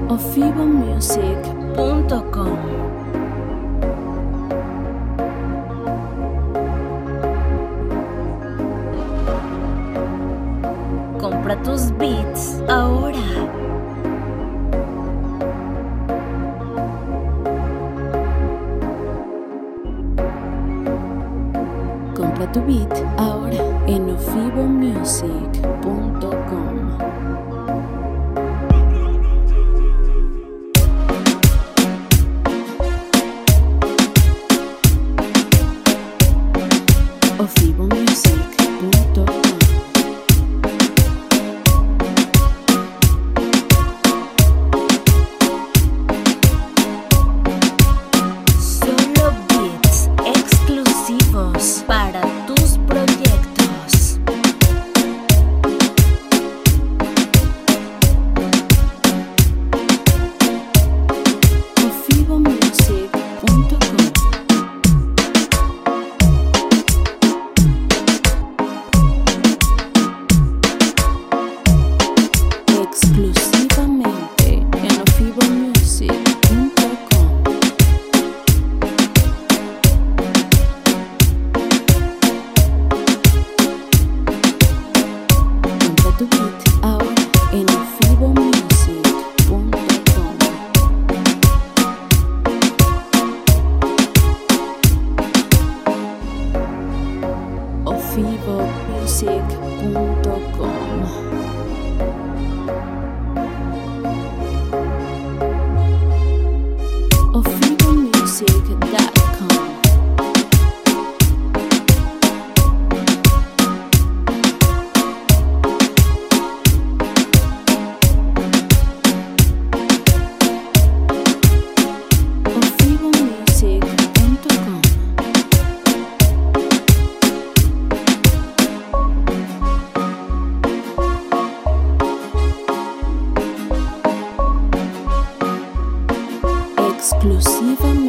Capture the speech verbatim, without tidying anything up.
ofivo music punto com. Compra tus beats ahora. Compra tu beat ahora en ofivo music punto com. ofivo music punto com. Solo beats exclusivos para tus proyectos. ofivo music punto com. Exclusivamente en ofivo music punto com. Compra tu beat ahora en ofivo music punto com. ofivo music punto com. ofivo music punto com. ofivo music punto com. Exclusivamente